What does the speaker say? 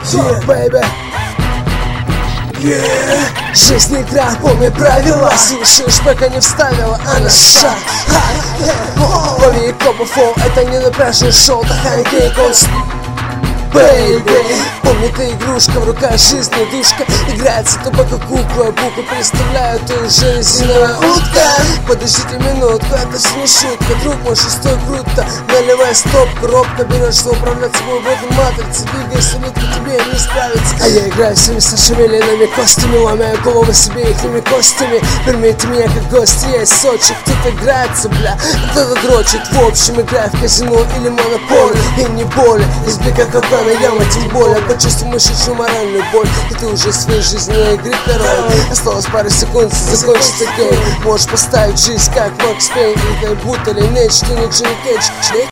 Yeah, baby. Жизнь игра, помни правила. Слушаешь, пока не вставила, а на шаг. Лови копофол, это не напряжное шоу, такая кейконс. Бэйби, помни, ты игрушка, в руках жизни душка. Играется тупо как кукла, буквы представляют, ты уже резиновая утка. Подождите минутку, это все не шутка. Друг мой, шестой круто, наливай стоп, коробка. Берешь, что управлять собой в этой матрице. Двигайся, нитка, тебе не справится. А я играю всеми шевеленными костями, ломаю голову себе ихними костями. Примите меня как гость, есть Сочи. Кто-то играется, бля, кто-то дрочит. В общем, играй в казино или монополию. И не боли, избегай какой яма, тем более почувствуй мышечную моральную боль. И ты уже в своей жизни игры король. Осталось пару секунд, закончится гейм. Можешь поставить жизнь как Макс Пейн, или как будто линейдж, что не Джимми Кейдж.